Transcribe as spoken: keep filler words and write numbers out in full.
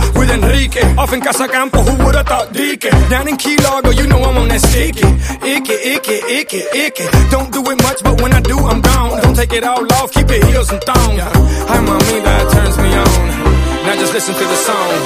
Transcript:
with Enrique. Off in Casa Campo, who would've thought Dique? Down in Key Largo, you know I'm on that sticky. Icky, icky, icky, icky. Don't do it much, but when I do, I'm gone. Don't take it all off, keep it heels and thongs. Hi, mommy, that turns me on. Now just listen to the song.